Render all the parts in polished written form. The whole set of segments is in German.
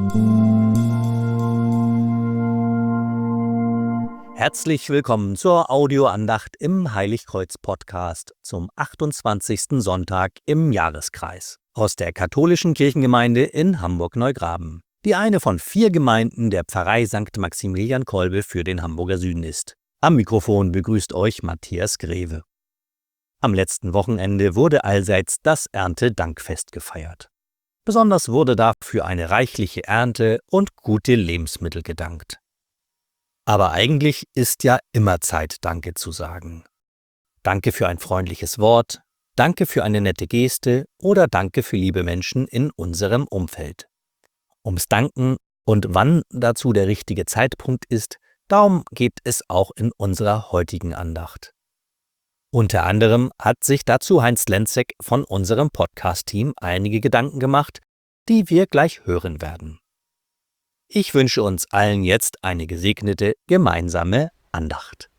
Herzlich willkommen zur Audioandacht im Heiligkreuz-Podcast zum 28. Sonntag im Jahreskreis aus der katholischen Kirchengemeinde in Hamburg-Neugraben, die eine von 4 Gemeinden der Pfarrei St. Maximilian Kolbe für den Hamburger Süden ist. Am Mikrofon begrüßt euch Matthias Greve. Am letzten Wochenende wurde allseits das Erntedankfest gefeiert. Besonders wurde da für eine reichliche Ernte und gute Lebensmittel gedankt. Aber eigentlich ist ja immer Zeit, Danke zu sagen. Danke für ein freundliches Wort, Danke für eine nette Geste oder Danke für liebe Menschen in unserem Umfeld. Ums Danken und wann dazu der richtige Zeitpunkt ist, darum geht es auch in unserer heutigen Andacht. Unter anderem hat sich dazu Heinz Lenzek von unserem Podcast-Team einige Gedanken gemacht, die wir gleich hören werden. Ich wünsche uns allen jetzt eine gesegnete gemeinsame Andacht.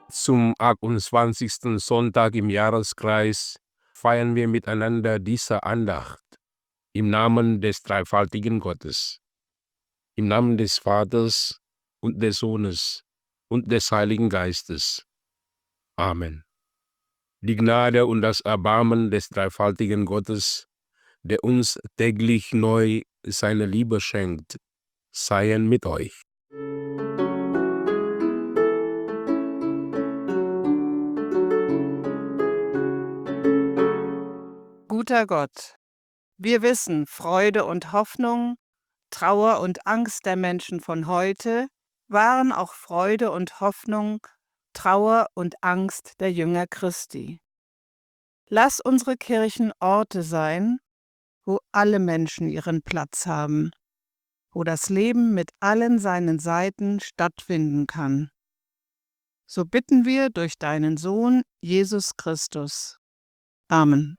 Zum 28. Sonntag im Jahreskreis feiern wir miteinander diese Andacht im Namen des dreifaltigen Gottes, im Namen des Vaters und des Sohnes und des Heiligen Geistes. Amen. Die Gnade und das Erbarmen des dreifaltigen Gottes, der uns täglich neu seine Liebe schenkt, seien mit euch. Guter Gott, wir wissen, Freude und Hoffnung, Trauer und Angst der Menschen von heute waren auch Freude und Hoffnung, Trauer und Angst der Jünger Christi. Lass unsere Kirchen Orte sein, wo alle Menschen ihren Platz haben, wo das Leben mit allen seinen Seiten stattfinden kann. So bitten wir durch deinen Sohn Jesus Christus. Amen.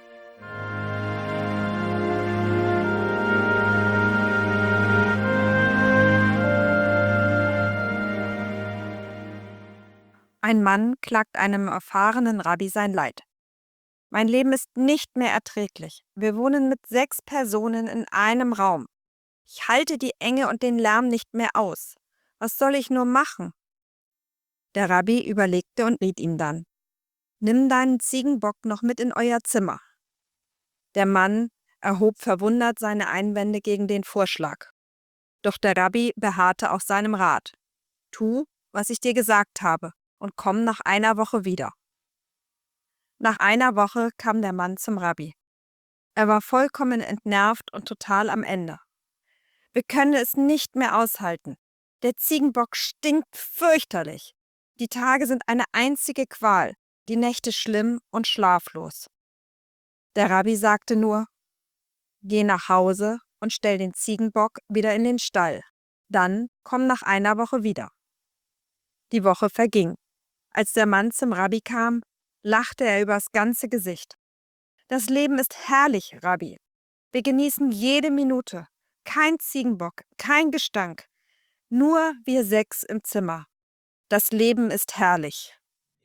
Ein Mann klagt einem erfahrenen Rabbi sein Leid. Mein Leben ist nicht mehr erträglich. Wir wohnen mit 6 Personen in einem Raum. Ich halte die Enge und den Lärm nicht mehr aus. Was soll ich nur machen? Der Rabbi überlegte und riet ihm dann: Nimm deinen Ziegenbock noch mit in euer Zimmer. Der Mann erhob verwundert seine Einwände gegen den Vorschlag. Doch der Rabbi beharrte auf seinem Rat: Tu, was ich dir gesagt habe, und komm nach einer Woche wieder. Nach einer Woche kam der Mann zum Rabbi. Er war vollkommen entnervt und total am Ende. Wir können es nicht mehr aushalten. Der Ziegenbock stinkt fürchterlich. Die Tage sind eine einzige Qual, die Nächte schlimm und schlaflos. Der Rabbi sagte nur: Geh nach Hause und stell den Ziegenbock wieder in den Stall. Dann komm nach einer Woche wieder. Die Woche verging. Als der Mann zum Rabbi kam, lachte er übers ganze Gesicht. Das Leben ist herrlich, Rabbi. Wir genießen jede Minute. Kein Ziegenbock, kein Gestank. Nur wir 6 im Zimmer. Das Leben ist herrlich.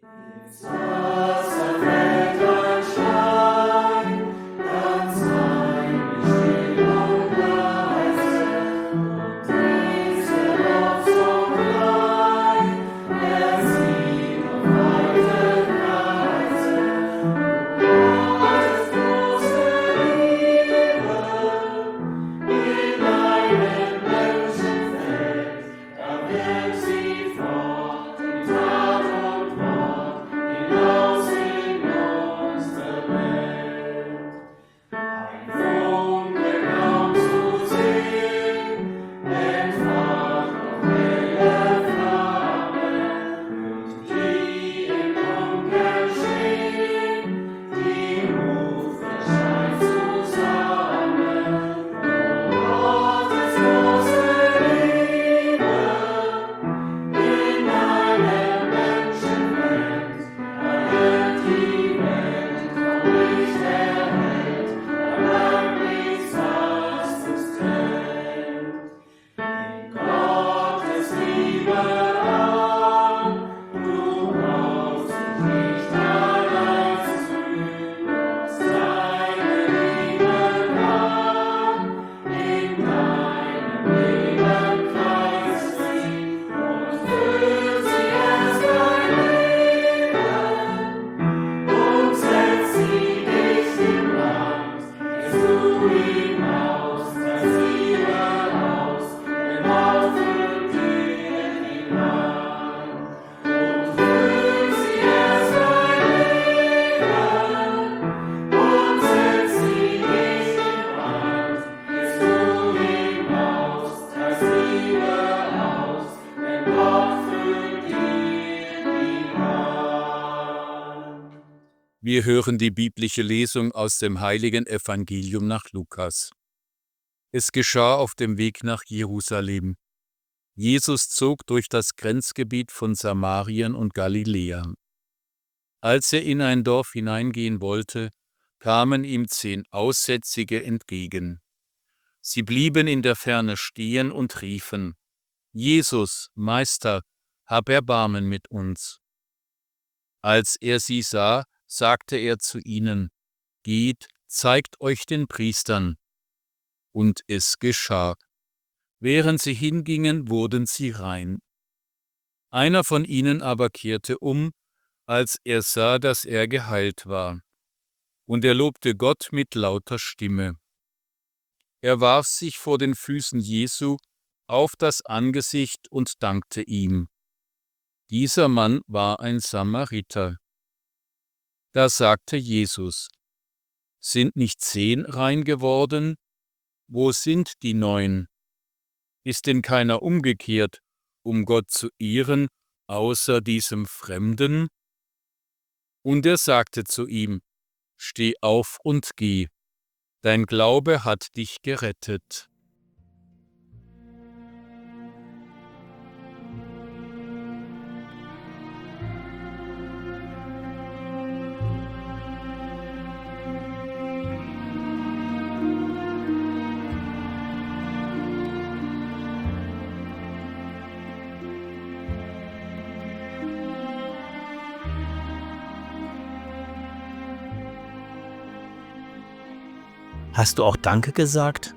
Wir hören die biblische Lesung aus dem heiligen Evangelium nach Lukas. Es geschah auf dem Weg nach Jerusalem. Jesus zog durch das Grenzgebiet von Samarien und Galiläa. Als er in ein Dorf hineingehen wollte, kamen ihm 10 Aussätzige entgegen. Sie blieben in der Ferne stehen und riefen: Jesus, Meister, hab Erbarmen mit uns. Als er sie sah, sagte er zu ihnen: Geht, zeigt euch den Priestern. Und es geschah. Während sie hingingen, wurden sie rein. Einer von ihnen aber kehrte um, als er sah, dass er geheilt war. Und er lobte Gott mit lauter Stimme. Er warf sich vor den Füßen Jesu auf das Angesicht und dankte ihm. Dieser Mann war ein Samariter. Da sagte Jesus: Sind nicht 10 rein geworden? Wo sind die 9? Ist denn keiner umgekehrt, um Gott zu ehren, außer diesem Fremden? Und er sagte zu ihm: Steh auf und geh, dein Glaube hat dich gerettet. Hast du auch Danke gesagt?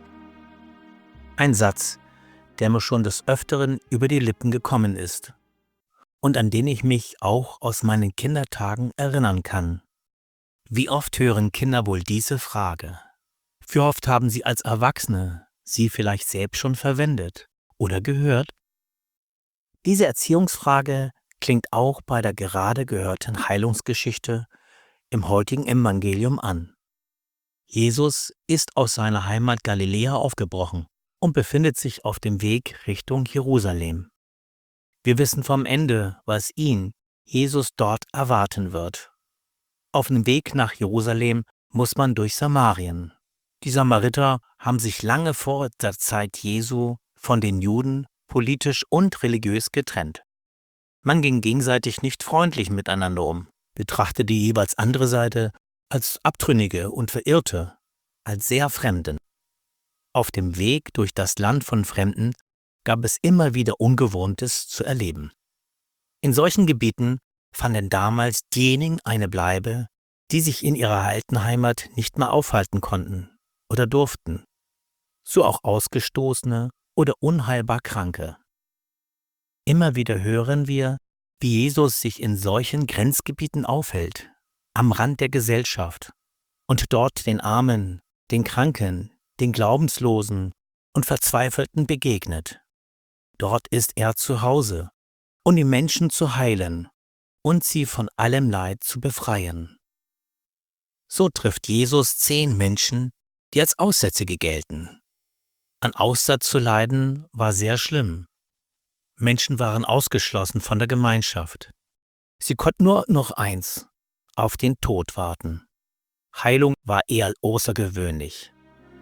Ein Satz, der mir schon des Öfteren über die Lippen gekommen ist und an den ich mich auch aus meinen Kindertagen erinnern kann. Wie oft hören Kinder wohl diese Frage? Wie oft haben sie als Erwachsene sie vielleicht selbst schon verwendet oder gehört? Diese Erziehungsfrage klingt auch bei der gerade gehörten Heilungsgeschichte im heutigen Evangelium an. Jesus ist aus seiner Heimat Galiläa aufgebrochen und befindet sich auf dem Weg Richtung Jerusalem. Wir wissen vom Ende, was ihn, Jesus, dort erwarten wird. Auf dem Weg nach Jerusalem muss man durch Samarien. Die Samariter haben sich lange vor der Zeit Jesu von den Juden politisch und religiös getrennt. Man ging gegenseitig nicht freundlich miteinander um, betrachtete die jeweils andere Seite als Abtrünnige und Verirrte, als sehr Fremden. Auf dem Weg durch das Land von Fremden gab es immer wieder Ungewohntes zu erleben. In solchen Gebieten fanden damals diejenigen eine Bleibe, die sich in ihrer alten Heimat nicht mehr aufhalten konnten oder durften, so auch Ausgestoßene oder unheilbar Kranke. Immer wieder hören wir, wie Jesus sich in solchen Grenzgebieten aufhält, am Rand der Gesellschaft und dort den Armen, den Kranken, den Glaubenslosen und Verzweifelten begegnet. Dort ist er zu Hause, um die Menschen zu heilen und sie von allem Leid zu befreien. So trifft Jesus 10 Menschen, die als Aussätzige gelten. An Aussatz zu leiden war sehr schlimm. Menschen waren ausgeschlossen von der Gemeinschaft. Sie konnten nur noch eins: auf den Tod warten. Heilung war eher außergewöhnlich.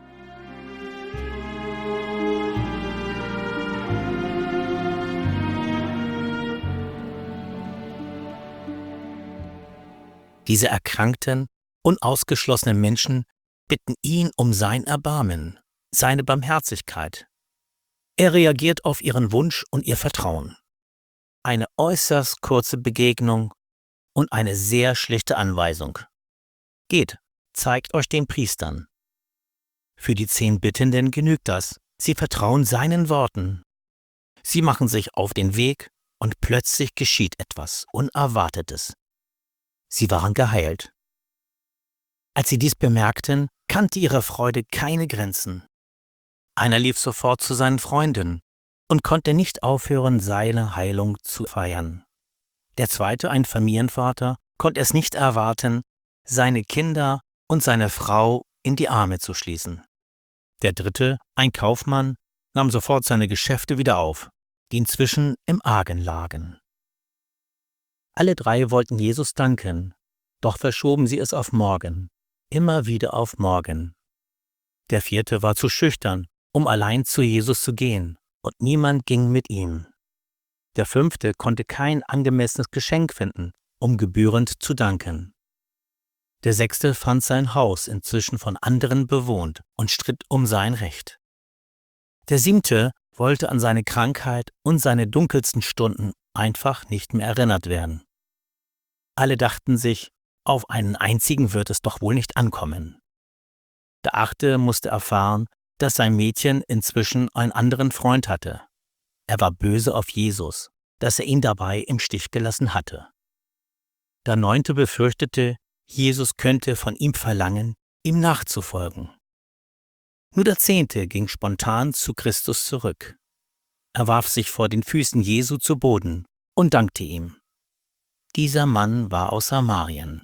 Diese erkrankten und ausgeschlossenen Menschen bitten ihn um sein Erbarmen, seine Barmherzigkeit. Er reagiert auf ihren Wunsch und ihr Vertrauen. Eine äußerst kurze Begegnung und eine sehr schlichte Anweisung. Geht, zeigt euch den Priestern. Für die 10 Bittenden genügt das. Sie vertrauen seinen Worten. Sie machen sich auf den Weg und plötzlich geschieht etwas Unerwartetes. Sie waren geheilt. Als sie dies bemerkten, kannte ihre Freude keine Grenzen. Einer lief sofort zu seinen Freunden und konnte nicht aufhören, seine Heilung zu feiern. Der zweite, ein Familienvater, konnte es nicht erwarten, seine Kinder und seine Frau in die Arme zu schließen. Der dritte, ein Kaufmann, nahm sofort seine Geschäfte wieder auf, die inzwischen im Argen lagen. Alle 3 wollten Jesus danken, doch verschoben sie es auf morgen, immer wieder auf morgen. Der 4. war zu schüchtern, um allein zu Jesus zu gehen, und niemand ging mit ihm. Der 5. konnte kein angemessenes Geschenk finden, um gebührend zu danken. Der 6. fand sein Haus inzwischen von anderen bewohnt und stritt um sein Recht. Der 7. wollte an seine Krankheit und seine dunkelsten Stunden einfach nicht mehr erinnert werden. Alle dachten sich, auf einen einzigen wird es doch wohl nicht ankommen. Der Achte musste erfahren, dass sein Mädchen inzwischen einen anderen Freund hatte. Er war böse auf Jesus, dass er ihn dabei im Stich gelassen hatte. Der Neunte befürchtete, Jesus könnte von ihm verlangen, ihm nachzufolgen. Nur der Zehnte ging spontan zu Christus zurück. Er warf sich vor den Füßen Jesu zu Boden und dankte ihm. Dieser Mann war aus Samarien.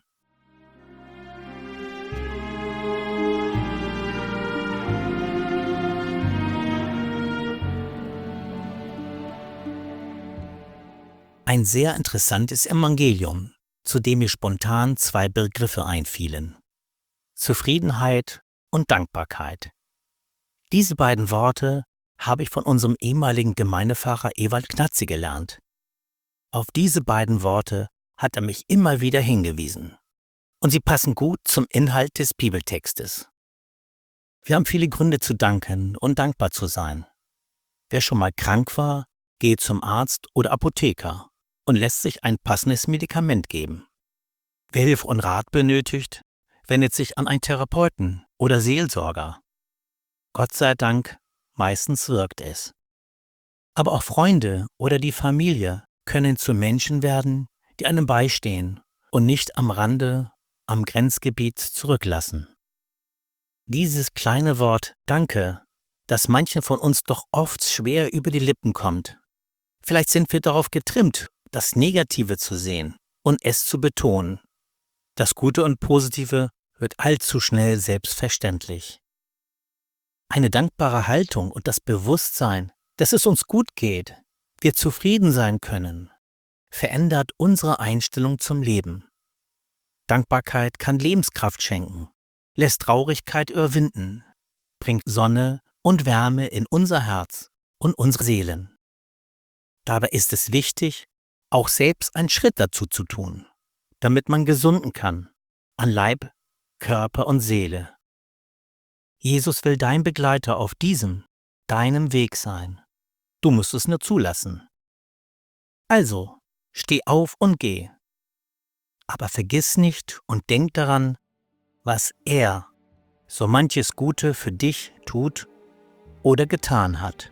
Ein sehr interessantes Evangelium, zu dem mir spontan zwei Begriffe einfielen: Zufriedenheit und Dankbarkeit. Diese beiden Worte habe ich von unserem ehemaligen Gemeindepfarrer Ewald Knatzi gelernt. Auf diese beiden Worte hat er mich immer wieder hingewiesen. Und sie passen gut zum Inhalt des Bibeltextes. Wir haben viele Gründe zu danken und dankbar zu sein. Wer schon mal krank war, geht zum Arzt oder Apotheker und lässt sich ein passendes Medikament geben. Wer Hilfe und Rat benötigt, wendet sich an einen Therapeuten oder Seelsorger. Gott sei Dank, meistens wirkt es. Aber auch Freunde oder die Familie können zu Menschen werden, die einem beistehen und nicht am Rande, am Grenzgebiet zurücklassen. Dieses kleine Wort Danke, das manchen von uns doch oft schwer über die Lippen kommt. Vielleicht sind wir darauf getrimmt, das Negative zu sehen und es zu betonen. Das Gute und Positive wird allzu schnell selbstverständlich. Eine dankbare Haltung und das Bewusstsein, dass es uns gut geht, wir zufrieden sein können, verändert unsere Einstellung zum Leben. Dankbarkeit kann Lebenskraft schenken, lässt Traurigkeit überwinden, bringt Sonne und Wärme in unser Herz und unsere Seelen. Dabei ist es wichtig, auch selbst einen Schritt dazu zu tun, damit man gesunden kann, an Leib, Körper und Seele. Jesus will dein Begleiter auf deinem Weg sein. Du musst es nur zulassen. Also, steh auf und geh. Aber vergiss nicht und denk daran, was er so manches Gute für dich tut oder getan hat.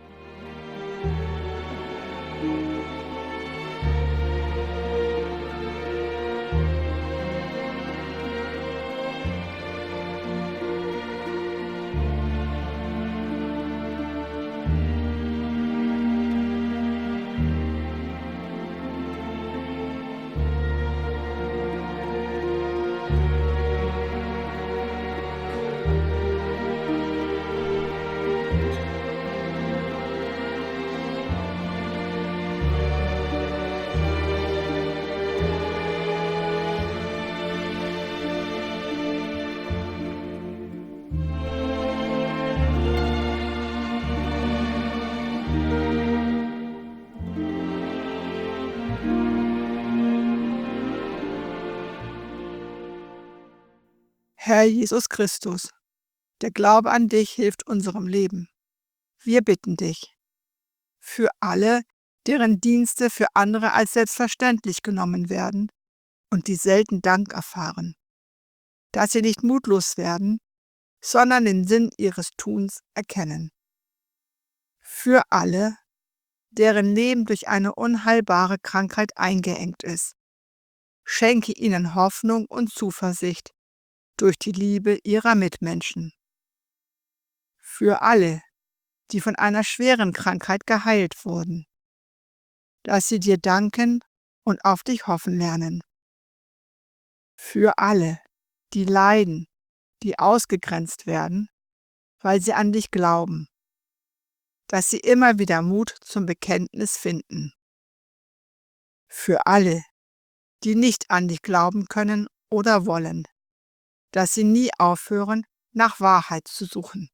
Herr Jesus Christus, der Glaube an dich hilft unserem Leben. Wir bitten dich für alle, deren Dienste für andere als selbstverständlich genommen werden und die selten Dank erfahren, dass sie nicht mutlos werden, sondern den Sinn ihres Tuns erkennen. Für alle, deren Leben durch eine unheilbare Krankheit eingeengt ist, schenke ihnen Hoffnung und Zuversicht durch die Liebe ihrer Mitmenschen. Für alle, die von einer schweren Krankheit geheilt wurden, dass sie dir danken und auf dich hoffen lernen. Für alle, die leiden, die ausgegrenzt werden, weil sie an dich glauben, dass sie immer wieder Mut zum Bekenntnis finden. Für alle, die nicht an dich glauben können oder wollen, dass sie nie aufhören, nach Wahrheit zu suchen.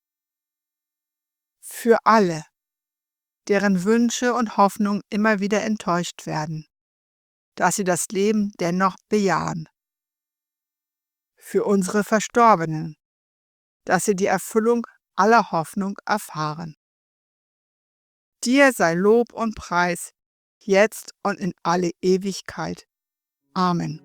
Für alle, deren Wünsche und Hoffnungen immer wieder enttäuscht werden, dass sie das Leben dennoch bejahen. Für unsere Verstorbenen, dass sie die Erfüllung aller Hoffnung erfahren. Dir sei Lob und Preis, jetzt und in alle Ewigkeit. Amen.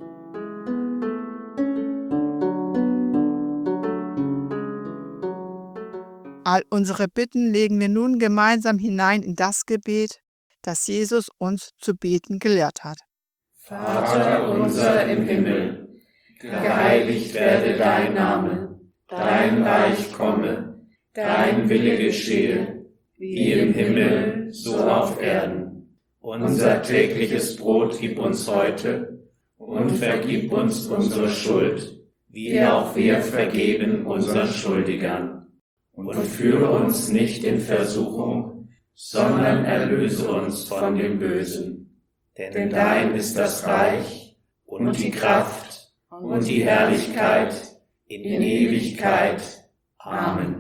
All unsere Bitten legen wir nun gemeinsam hinein in das Gebet, das Jesus uns zu beten gelehrt hat. Vater unser im Himmel, geheiligt werde dein Name, dein Reich komme, dein Wille geschehe, wie im Himmel, so auf Erden. Unser tägliches Brot gib uns heute und vergib uns unsere Schuld, wie auch wir vergeben unseren Schuldigern. Und führe uns nicht in Versuchung, sondern erlöse uns von dem Bösen. Denn dein ist das Reich und die Kraft und die Herrlichkeit in Ewigkeit. Amen.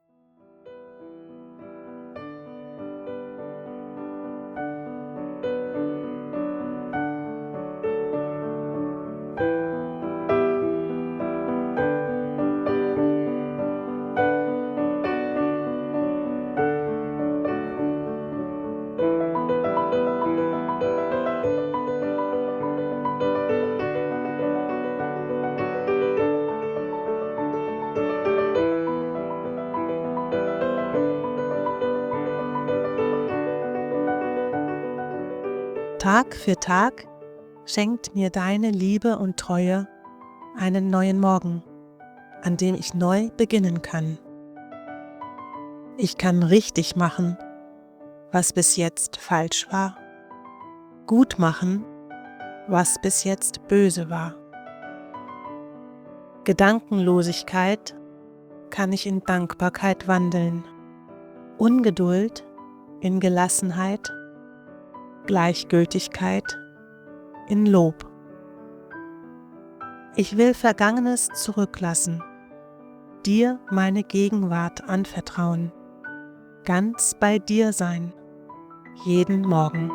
Tag für Tag schenkt mir deine Liebe und Treue einen neuen Morgen, an dem ich neu beginnen kann. Ich kann richtig machen, was bis jetzt falsch war, gut machen, was bis jetzt böse war. Gedankenlosigkeit kann ich in Dankbarkeit wandeln, Ungeduld in Gelassenheit, Gleichgültigkeit in Lob. Ich will Vergangenes zurücklassen, dir meine Gegenwart anvertrauen, ganz bei dir sein, jeden Morgen.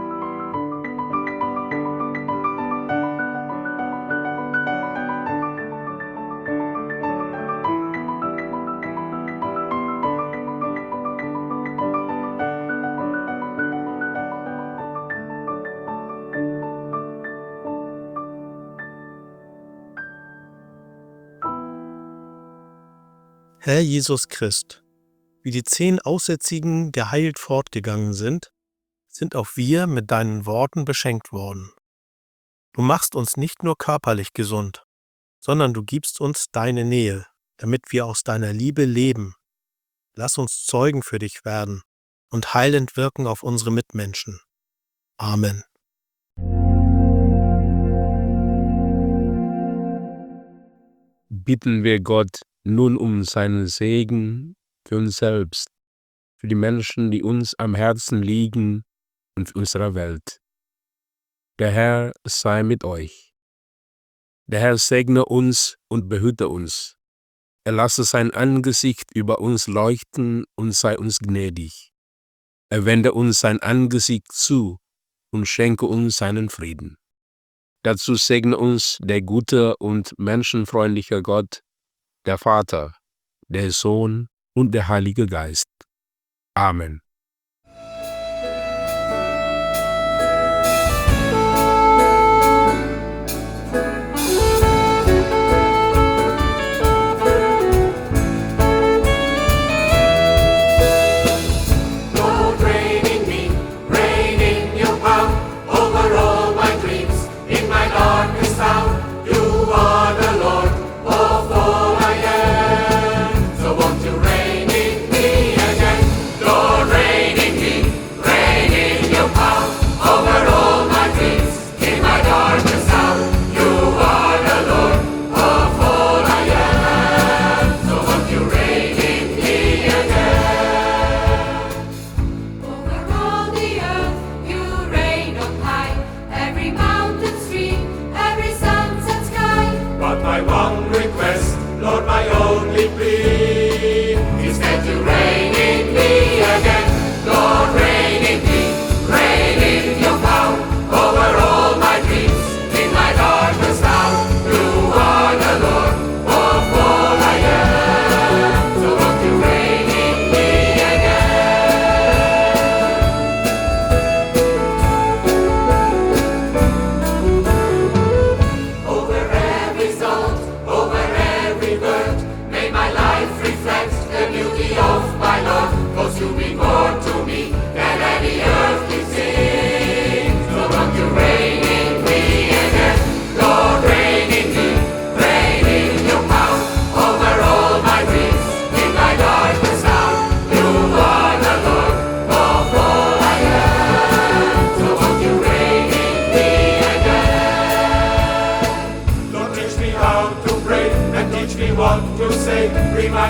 Herr Jesus Christ, wie die 10 Aussätzigen geheilt fortgegangen sind auch wir mit deinen Worten beschenkt worden. Du machst uns nicht nur körperlich gesund, sondern du gibst uns deine Nähe, damit wir aus deiner Liebe leben. Lass uns Zeugen für dich werden und heilend wirken auf unsere Mitmenschen. Amen. Bitten wir Gott nun um seinen Segen für uns selbst, für die Menschen, die uns am Herzen liegen und für unsere Welt. Der Herr sei mit euch. Der Herr segne uns und behüte uns. Er lasse sein Angesicht über uns leuchten und sei uns gnädig. Er wende uns sein Angesicht zu und schenke uns seinen Frieden. Dazu segne uns der gute und menschenfreundliche Gott, der Vater, der Sohn und der Heilige Geist. Amen. Lord, reign in me, reign in your power, over all my dreams, in my darkest hour. You are the Lord of all I am. So won't you reign in me again? Lord, reign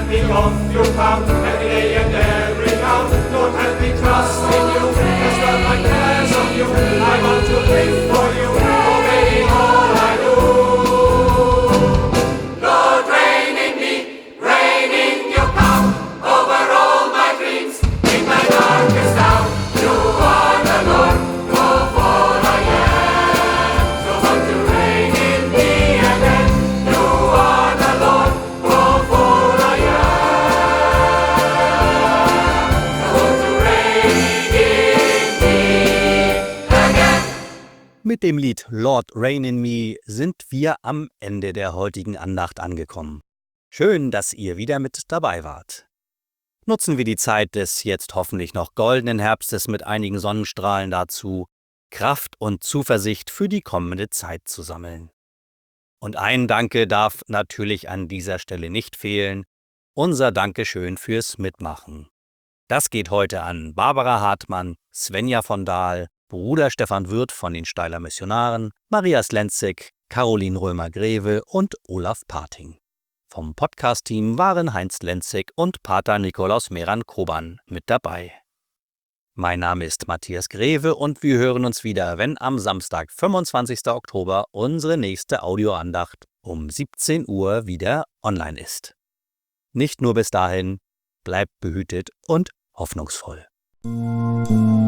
because you come every day and every hour. Lord, help me trust in you, cast all my cares on you. I want to live for you, obeying all I do. Lord, reign in me, reign in your power, over all my dreams, in my darkest hour. You are the Lord of all I am. So won't you reign in me again? You are the Lord of all I am. So won't you reign in me again? Mit dem Lied Lord Reign in Me sind wir am Ende der heutigen Andacht angekommen. Schön, dass ihr wieder mit dabei wart. Nutzen wir die Zeit des jetzt hoffentlich noch goldenen Herbstes mit einigen Sonnenstrahlen dazu, Kraft und Zuversicht für die kommende Zeit zu sammeln. Und ein Danke darf natürlich an dieser Stelle nicht fehlen, unser Dankeschön fürs Mitmachen. Das geht heute an Barbara Hartmann, Svenja von Dahl, Bruder Stefan Wirth von den Steiler Missionaren, Maria Slenzig, Caroline Römer-Greve und Olaf Parting. Vom Podcast-Team waren Heinz Lenzig und Pater Nikolaus Meran-Koban mit dabei. Mein Name ist Matthias Greve und wir hören uns wieder, wenn am Samstag, 25. Oktober, unsere nächste Audioandacht um 17 Uhr wieder online ist. Nicht nur bis dahin, bleibt behütet und hoffnungsvoll.